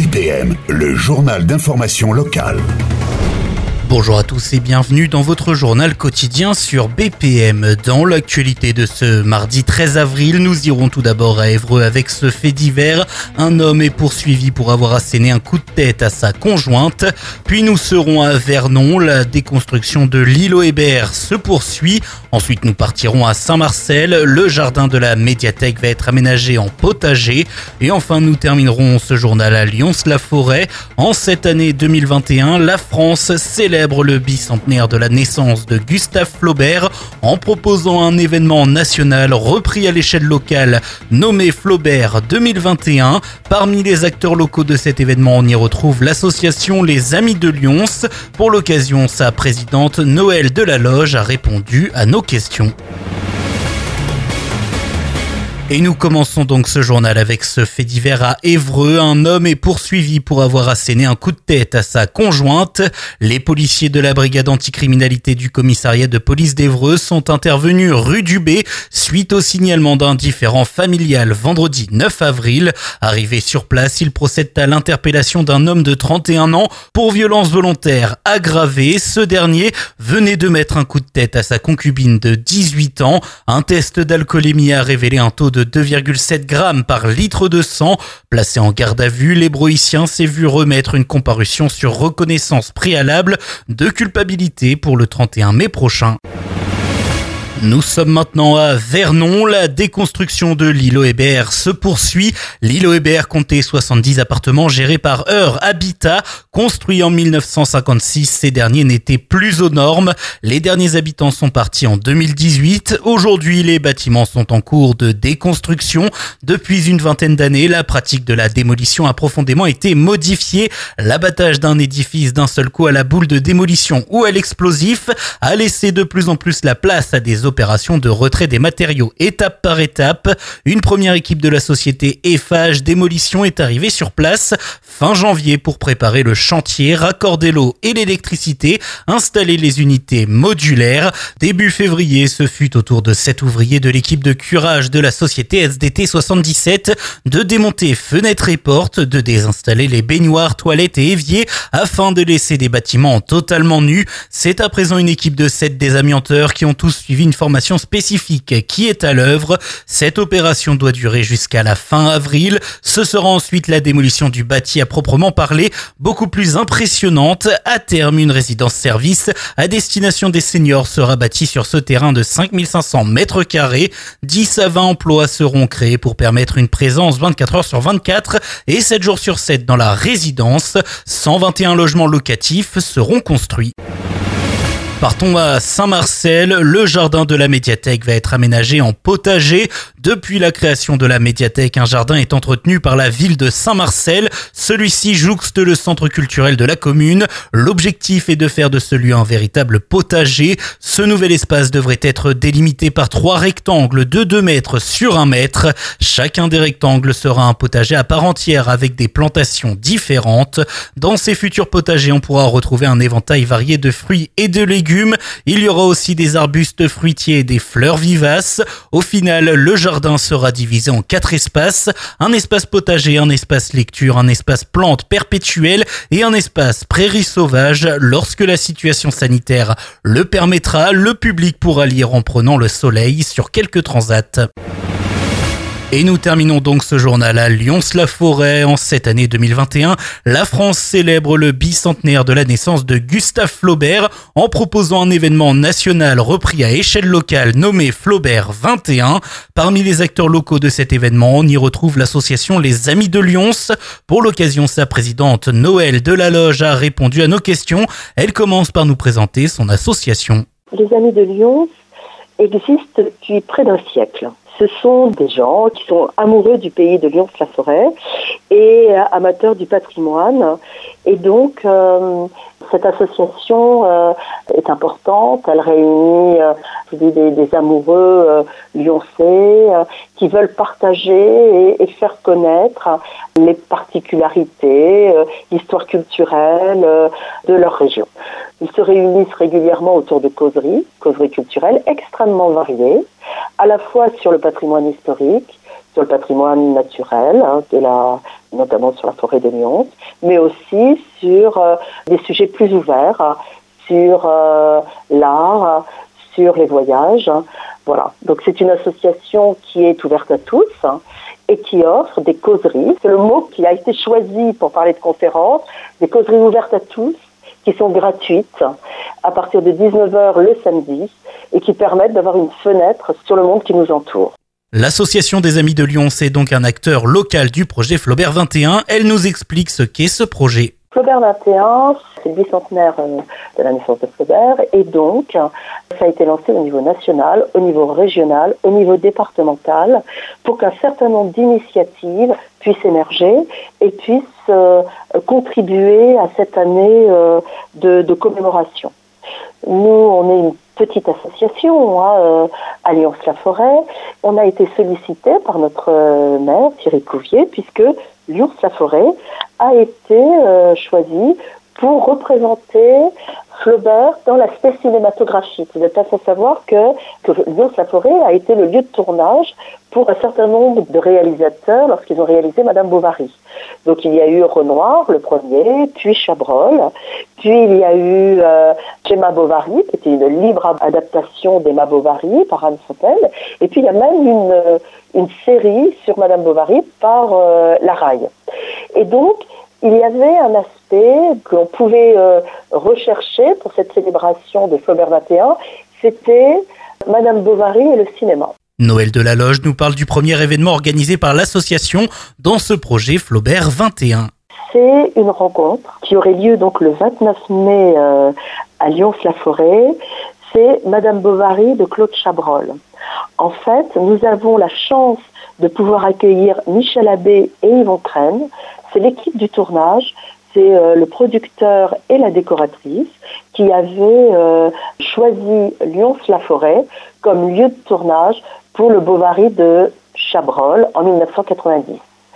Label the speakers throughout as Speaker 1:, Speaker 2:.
Speaker 1: BPM, le journal d'information locale.
Speaker 2: Bonjour à tous et bienvenue dans votre journal quotidien sur BPM. Dans l'actualité de ce mardi 13 avril, nous irons tout d'abord à Évreux avec ce fait divers. Un homme est poursuivi pour avoir asséné un coup de tête à sa conjointe. Puis nous serons à Vernon. La déconstruction de l'îlot Hébert se poursuit. Ensuite, nous partirons à Saint-Marcel. Le jardin de la médiathèque va être aménagé en potager. Et enfin, nous terminerons ce journal à Lyons-la-Forêt. En cette année 2021, la France célèbre le bicentenaire de la naissance de Gustave Flaubert en proposant un événement national repris à l'échelle locale nommé Flaubert 2021. Parmi les acteurs locaux de cet événement, on y retrouve l'association Les Amis de Lyons. Pour l'occasion, sa présidente Noël Delaloge a répondu à nos questions. Et nous commençons donc ce journal avec ce fait divers à Évreux. Un homme est poursuivi pour avoir asséné un coup de tête à sa conjointe. Les policiers de la brigade anticriminalité du commissariat de police d'Évreux sont intervenus rue du B suite au signalement d'un différend familial vendredi 9 avril. Arrivé sur place, ils procèdent à l'interpellation d'un homme de 31 ans pour violence volontaire aggravée. Ce dernier venait de mettre un coup de tête à sa concubine de 18 ans. Un test d'alcoolémie a révélé un taux de 2,7 grammes par litre de sang. Placé en garde à vue, l'Ébroïcien s'est vu remettre une comparution sur reconnaissance préalable de culpabilité pour le 31 mai prochain. Nous sommes maintenant à Vernon. La déconstruction de l'îlot Hébert se poursuit. L'îlot Hébert comptait 70 appartements gérés par Heure Habitat. Construits en 1956, ces derniers n'étaient plus aux normes. Les derniers habitants sont partis en 2018. Aujourd'hui, les bâtiments sont en cours de déconstruction. Depuis une vingtaine d'années, la pratique de la démolition a profondément été modifiée. L'abattage d'un édifice d'un seul coup à la boule de démolition ou à l'explosif a laissé de plus en plus la place à des opération de retrait des matériaux étape par étape. Une première équipe de la société Eiffage Démolition est arrivée sur place fin janvier pour préparer le chantier, raccorder l'eau et l'électricité, installer les unités modulaires. Début février, ce fut au tour de 7 ouvriers de l'équipe de curage de la société SDT 77 de démonter fenêtres et portes, de désinstaller les baignoires, toilettes et éviers afin de laisser des bâtiments totalement nus. C'est à présent une équipe de 7 désamianteurs qui ont tous suivi une formation spécifique qui est à l'œuvre. Cette opération doit durer jusqu'à la fin avril. Ce sera ensuite la démolition du bâti à proprement parler, beaucoup plus impressionnante. À terme, une résidence-service à destination des seniors sera bâtie sur ce terrain de 5500 mètres carrés. 10 à 20 emplois seront créés pour permettre une présence 24 heures sur 24 et 7 jours sur 7 dans la résidence. 121 logements locatifs seront construits. Partons à Saint-Marcel. Le jardin de la médiathèque va être aménagé en potager. Depuis la création de la médiathèque, un jardin est entretenu par la ville de Saint-Marcel. Celui-ci jouxte le centre culturel de la commune. L'objectif est de faire de ce lieu un véritable potager. Ce nouvel espace devrait être délimité par 3 rectangles de 2 mètres sur 1 mètre. Chacun des rectangles sera un potager à part entière avec des plantations différentes. Dans ces futurs potagers, on pourra retrouver un éventail varié de fruits et de légumes. Il y aura aussi des arbustes fruitiers et des fleurs vivaces. Au final, le jardin sera divisé en 4 espaces. Un espace potager, un espace lecture, un espace plantes perpétuelles et un espace prairie sauvage. Lorsque la situation sanitaire le permettra, le public pourra lire en prenant le soleil sur quelques transats. Et nous terminons donc ce journal à Lyons-la-Forêt. En cette année 2021, la France célèbre le bicentenaire de la naissance de Gustave Flaubert en proposant un événement national repris à échelle locale nommé Flaubert 21. Parmi les acteurs locaux de cet événement, on y retrouve l'association Les Amis de Lyons. Pour l'occasion, sa présidente Noël Delaloge a répondu à nos questions. Elle commence par nous présenter son association.
Speaker 3: Les Amis de Lyons existent depuis près d'un siècle. Ce sont des gens qui sont amoureux du pays de Lyons-la-Forêt et amateurs du patrimoine. Et donc, cette association est importante. Elle réunit des amoureux lyonnais qui veulent partager et faire connaître les particularités, l'histoire culturelle de leur région. Ils se réunissent régulièrement autour de causeries culturelles extrêmement variées, à la fois sur le patrimoine historique sur le patrimoine naturel, notamment sur la forêt de Lyons, mais aussi sur des sujets plus ouverts, sur l'art, sur les voyages. Voilà. Donc c'est une association qui est ouverte à tous et qui offre des causeries. C'est le mot qui a été choisi pour parler de conférences, des causeries ouvertes à tous, qui sont gratuites à partir de 19h le samedi et qui permettent d'avoir une fenêtre sur le monde qui nous entoure.
Speaker 2: L'association des Amis de Lyons est donc un acteur local du projet Flaubert 21. Elle nous explique ce qu'est ce projet.
Speaker 3: Flaubert 21, c'est le bicentenaire de la naissance de Flaubert et donc ça a été lancé au niveau national, au niveau régional, au niveau départemental pour qu'un certain nombre d'initiatives puissent émerger et puissent contribuer à cette année de commémoration. Nous, on est une petite association à Lyons-la-Forêt. On a été sollicité par notre maire, Thierry Couvier, puisque Lyons-la-Forêt a été choisi pour représenter Flaubert dans l'aspect cinématographique. Vous êtes à savoir que Lyons-la-Forêt a été le lieu de tournage pour un certain nombre de réalisateurs lorsqu'ils ont réalisé Madame Bovary. Donc il y a eu Renoir, le premier, puis Chabrol, puis il y a eu Gemma Bovary, qui était une libre adaptation d'Emma Bovary par Anne Fontaine, et puis il y a même une série sur Madame Bovary par Laraille. Et donc, il y avait un aspect que l'on pouvait rechercher pour cette célébration de Flaubert 21, c'était Madame Bovary et le cinéma.
Speaker 2: Noël Delaloge nous parle du premier événement organisé par l'association dans ce projet Flaubert 21.
Speaker 3: C'est une rencontre qui aurait lieu donc le 29 mai à Lyons-la-Forêt. C'est Madame Bovary de Claude Chabrol. En fait, nous avons la chance de pouvoir accueillir Michel Abbé et Yvon Crène. C'est l'équipe du tournage, c'est le producteur et la décoratrice qui avaient choisi Lyons-la-Forêt comme lieu de tournage pour le Bovary de Chabrol en 1990.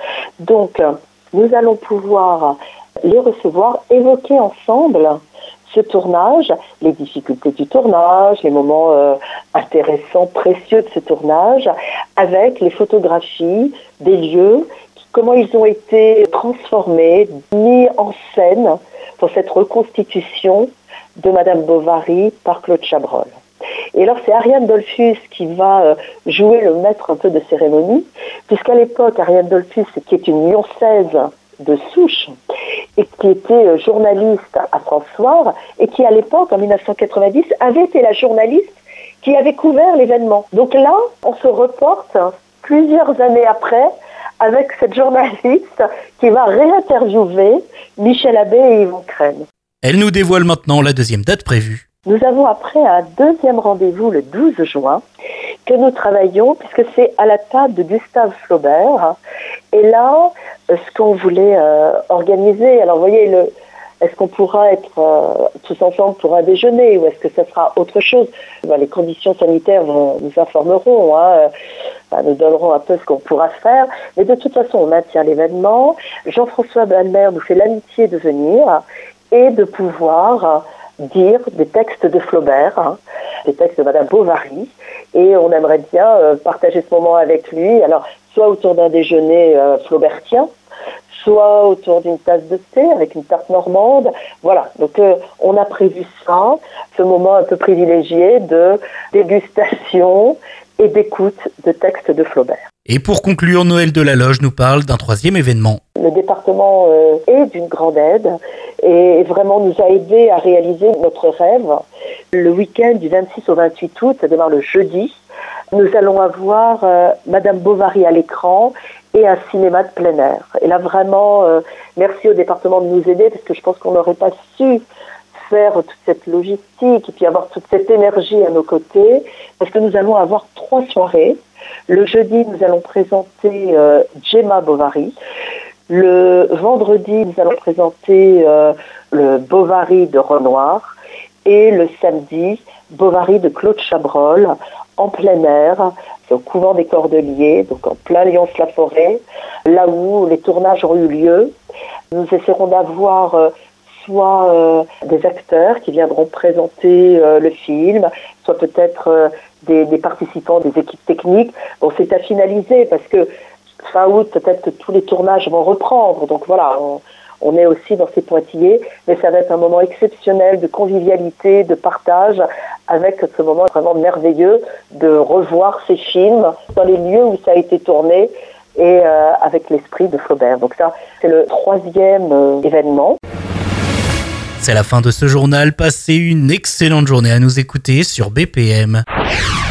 Speaker 3: Donc, nous allons pouvoir les recevoir, évoquer ensemble ce tournage, les difficultés du tournage, les moments intéressants, précieux de ce tournage, avec les photographies des lieux, comment ils ont été transformés, mis en scène pour cette reconstitution de Madame Bovary par Claude Chabrol. Et alors c'est Ariane Dollfus qui va jouer le maître un peu de cérémonie, puisqu'à l'époque, Ariane Dollfus, qui est une Lyonçaise de souche, et qui était journaliste à France Soir, et qui à l'époque, en 1990, avait été la journaliste qui avait couvert l'événement. Donc là, on se reporte plusieurs années après, avec cette journaliste qui va réinterviewer Michel Abbé et Yvon Crène.
Speaker 2: Elle nous dévoile maintenant la deuxième date prévue.
Speaker 3: Nous avons après un deuxième rendez-vous le 12 juin que nous travaillons puisque c'est à la table de Gustave Flaubert. Et là, ce qu'on voulait organiser, alors vous voyez, est-ce qu'on pourra être tous ensemble pour un déjeuner ou est-ce que ça sera autre chose? Les conditions sanitaires nous informeront, nous donneront un peu ce qu'on pourra faire. Mais de toute façon, on maintient l'événement. Jean-François Balmer nous fait l'amitié de venir et de pouvoir dire des textes de Flaubert, des textes de Madame Bovary, et on aimerait bien partager ce moment avec lui, alors soit autour d'un déjeuner flaubertien, soit autour d'une tasse de thé avec une tarte normande. Voilà, donc on a prévu ça, ce moment un peu privilégié de dégustation et d'écoute de textes de Flaubert.
Speaker 2: Et pour conclure, Noël Delaloge nous parle d'un troisième événement.
Speaker 3: Le département est d'une grande aide et vraiment nous a aidés à réaliser notre rêve. Le week-end du 26 au 28 août, ça démarre le jeudi, nous allons avoir Madame Bovary à l'écran et un cinéma de plein air. Et là vraiment, merci au département de nous aider parce que je pense qu'on n'aurait pas su faire toute cette logistique et puis avoir toute cette énergie à nos côtés parce que nous allons avoir 3 soirées. Le jeudi, nous allons présenter Gemma Bovary. Le vendredi, nous allons présenter le Bovary de Renoir. Et le samedi, Bovary de Claude Chabrol en plein air. C'est au couvent des Cordeliers, donc en plein Lyons-la-Forêt, là où les tournages ont eu lieu. Nous essaierons d'avoir soit des acteurs qui viendront présenter le film, soit peut-être des participants des équipes techniques. Bon, c'est à finaliser parce que fin août, peut-être que tous les tournages vont reprendre. Donc voilà, on est aussi dans ces Pointillés, mais ça va être un moment exceptionnel de convivialité, de partage, avec ce moment vraiment merveilleux de revoir ces films dans les lieux où ça a été tourné et avec l'esprit de Flaubert. Donc ça, c'est le 3e événement.
Speaker 2: C'est la fin de ce journal. Passez une excellente journée à nous écouter sur BPM.